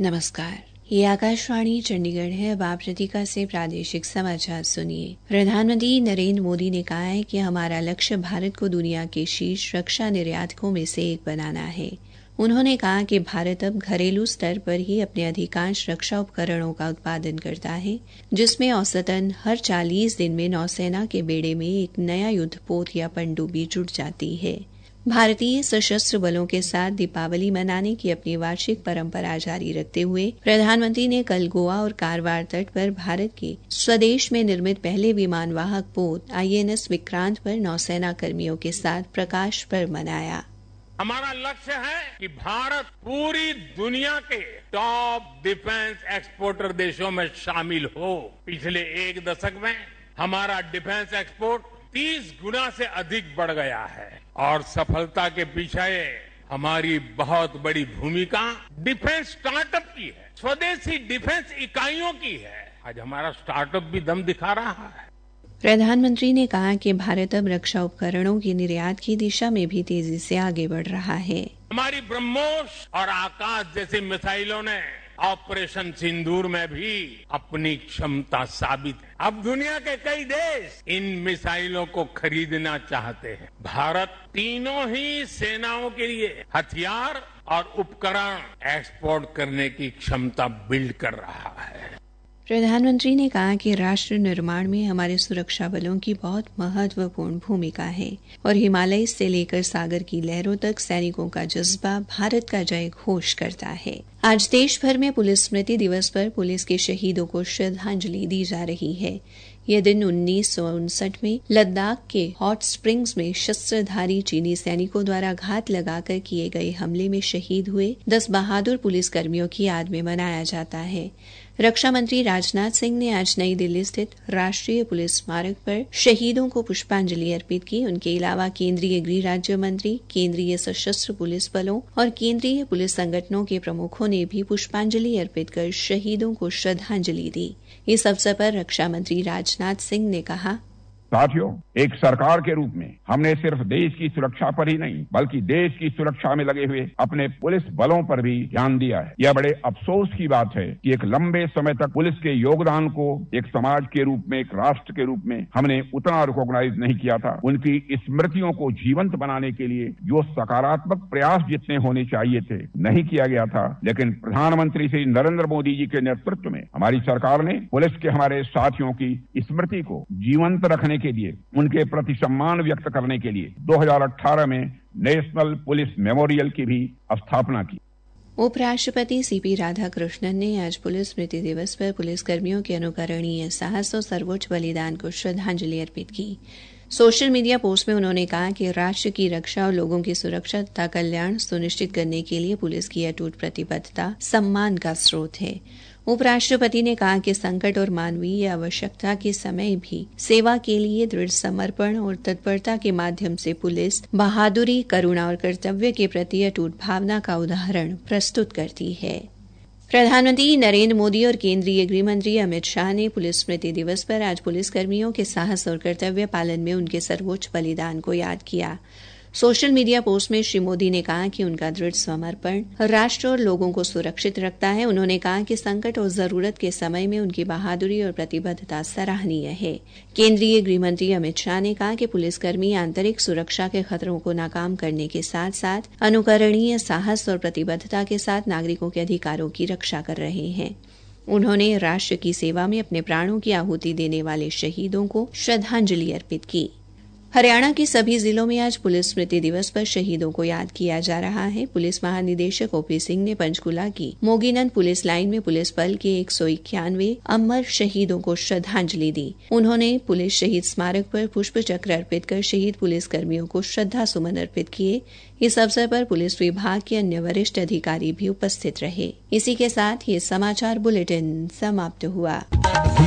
नमस्कार, ये आकाशवाणी चंडीगढ़ है। अब आप रतिका से प्रादेशिक समाचार सुनिए। प्रधानमंत्री नरेंद्र मोदी ने कहा है कि हमारा लक्ष्य भारत को दुनिया के शीर्ष रक्षा निर्यातकों में से एक बनाना है। उन्होंने कहा कि भारत अब घरेलू स्तर पर ही अपने अधिकांश रक्षा उपकरणों का उत्पादन करता है, जिसमें औसतन हर 40 दिन में नौसेना के बेड़े में एक नया युद्धपोत या पनडुब्बी जुड़ जाती है। भारतीय सशस्त्र बलों के साथ दीपावली मनाने की अपनी वार्षिक परंपरा जारी रखते हुए प्रधानमंत्री ने कल गोवा और कारवार तट पर भारत के स्वदेश में निर्मित पहले विमानवाहक पोत INS विक्रांत पर नौसेना कर्मियों के साथ प्रकाश पर्व मनाया। हमारा लक्ष्य है कि भारत पूरी दुनिया के टॉप डिफेंस एक्सपोर्टर देशों में शामिल हो। पिछले एक दशक में हमारा डिफेंस एक्सपोर्ट 30 गुना से अधिक बढ़ गया है और सफलता के पीछे हमारी बहुत बड़ी भूमिका डिफेंस स्टार्टअप की है, स्वदेशी डिफेंस इकाइयों की है। आज हमारा स्टार्टअप भी दम दिखा रहा है। प्रधानमंत्री ने कहा कि भारत अब रक्षा उपकरणों के निर्यात की दिशा में भी तेजी से आगे बढ़ रहा है। हमारी ब्रह्मोस और आकाश जैसी मिसाइलों ने ऑपरेशन सिंदूर में भी अपनी क्षमता साबित है। अब दुनिया के कई देश इन मिसाइलों को खरीदना चाहते हैं। भारत तीनों ही सेनाओं के लिए हथियार और उपकरण एक्सपोर्ट करने की क्षमता बिल्ड कर रहा है। प्रधानमंत्री ने कहा कि राष्ट्र निर्माण में हमारे सुरक्षा बलों की बहुत महत्वपूर्ण भूमिका है और हिमालय से लेकर सागर की लहरों तक सैनिकों का जज्बा भारत का जय घोष करता है। आज देश भर में पुलिस स्मृति दिवस पर पुलिस के शहीदों को श्रद्धांजलि दी जा रही है। यह दिन 1959 में लद्दाख के हॉट स्प्रिंग्स में शस्त्रधारी चीनी सैनिकों द्वारा घात लगाकर किए गए हमले में शहीद हुए 10 बहादुर पुलिसकर्मियों की याद में मनाया जाता है। रक्षा मंत्री राजनाथ सिंह ने आज नई दिल्ली स्थित राष्ट्रीय पुलिस स्मारक पर शहीदों को पुष्पांजलि अर्पित की। उनके अलावा केंद्रीय गृह राज्य मंत्री, केंद्रीय सशस्त्र पुलिस बलों और केंद्रीय पुलिस संगठनों के प्रमुखों ने भी पुष्पांजलि अर्पित कर शहीदों को श्रद्धांजलि दी। इस अवसर पर रक्षा मंत्री राजनाथ सिंह ने कहा, साथियों, एक सरकार के रूप में हमने सिर्फ देश की सुरक्षा पर ही नहीं बल्कि देश की सुरक्षा में लगे हुए अपने पुलिस बलों पर भी ध्यान दिया है। यह बड़े अफसोस की बात है कि एक लंबे समय तक पुलिस के योगदान को एक समाज के रूप में, एक राष्ट्र के रूप में हमने उतना रिकॉग्नाइज नहीं किया था। उनकी स्मृतियों को जीवंत बनाने के लिए जो सकारात्मक प्रयास जितने होने चाहिए थे नहीं किया गया था। लेकिन प्रधानमंत्री श्री नरेंद्र मोदी जी के नेतृत्व में हमारी सरकार ने पुलिस के हमारे साथियों की स्मृति को जीवंत रखने के लिए, उनके प्रति सम्मान व्यक्त करने के लिए 2018 में नेशनल पुलिस मेमोरियल की भी स्थापना की। उपराष्ट्रपति CP राधाकृष्णन ने आज पुलिस स्मृति दिवस पर पुलिसकर्मियों के अनुकरणीय साहस और सर्वोच्च बलिदान को श्रद्धांजलि अर्पित की। सोशल मीडिया पोस्ट में उन्होंने कहा कि राष्ट्र की रक्षा और लोगों की सुरक्षा तथा कल्याण सुनिश्चित करने के लिए पुलिस की अटूट प्रतिबद्धता सम्मान का स्रोत है। उपराष्ट्रपति ने कहा कि संकट और मानवीय आवश्यकता के समय भी सेवा के लिए दृढ़ समर्पण और तत्परता के माध्यम से पुलिस बहादुरी, करुणा और कर्तव्य के प्रति अटूट भावना का उदाहरण प्रस्तुत करती है। प्रधानमंत्री नरेंद्र मोदी और केंद्रीय गृह मंत्री अमित शाह ने पुलिस स्मृति दिवस पर आज पुलिसकर्मियों के साहस और कर्तव्य पालन में उनके सर्वोच्च बलिदान को याद किया। सोशल मीडिया पोस्ट में श्री मोदी ने कहा कि उनका दृढ़ समर्पण राष्ट्र और लोगों को सुरक्षित रखता है। उन्होंने कहा कि संकट और जरूरत के समय में उनकी बहादुरी और प्रतिबद्धता सराहनीय है। केंद्रीय गृह मंत्री अमित शाह ने कहा कि पुलिसकर्मी आंतरिक सुरक्षा के खतरों को नाकाम करने के साथ साथ अनुकरणीय साहस और प्रतिबद्धता के साथ नागरिकों के अधिकारों की रक्षा कर रहे हैं। उन्होंने राष्ट्र की सेवा में अपने प्राणों की आहुति देने वाले शहीदों को श्रद्धांजलि अर्पित की। हरियाणा के सभी जिलों में आज पुलिस स्मृति दिवस पर शहीदों को याद किया जा रहा है। पुलिस महानिदेशक OP सिंह ने पंचकुला की मोगीनंद पुलिस लाइन में पुलिस बल के 191 अमर शहीदों को श्रद्धांजलि दी। उन्होंने पुलिस शहीद स्मारक पर पुष्प चक्र अर्पित कर शहीद पुलिस कर्मियों को श्रद्धा सुमन अर्पित किए। इस अवसर पर पुलिस विभाग के अन्य वरिष्ठ अधिकारी भी उपस्थित रहे। इसी के साथ ये समाचार बुलेटिन समाप्त हुआ।